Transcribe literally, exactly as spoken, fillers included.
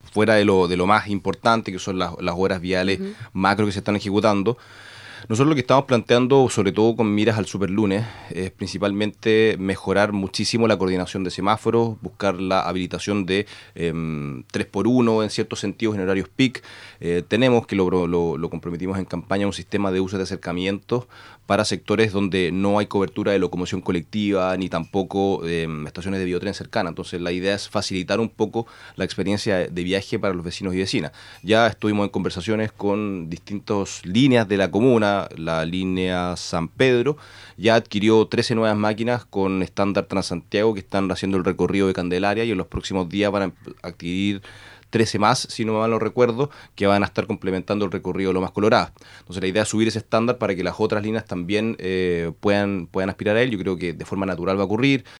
fuera de lo, de lo más importante, que son las, las obras viales uh-huh. macro que se están ejecutando. Nosotros lo que estamos planteando, sobre todo con miras al superlunes, es principalmente mejorar muchísimo la coordinación de semáforos, buscar la habilitación de eh, tres por uno en ciertos sentidos en horarios peak. Eh, tenemos, que lo, lo, lo comprometimos en campaña, un sistema de uso de acercamientos para sectores donde no hay cobertura de locomoción colectiva ni tampoco eh, estaciones de biotren cercanas. Entonces la idea es facilitar un poco la experiencia de viaje para los vecinos y vecinas. Ya estuvimos en conversaciones con distintas líneas de la comuna. La línea San Pedro ya adquirió trece nuevas máquinas con estándar Transantiago que están haciendo el recorrido de Candelaria y en los próximos días van a adquirir trece más, si no mal no recuerdo, que van a estar complementando el recorrido de Lomas Coloradas. Entonces la idea es subir ese estándar para que las otras líneas también eh, puedan, puedan aspirar a él. Yo creo que de forma natural va a ocurrir.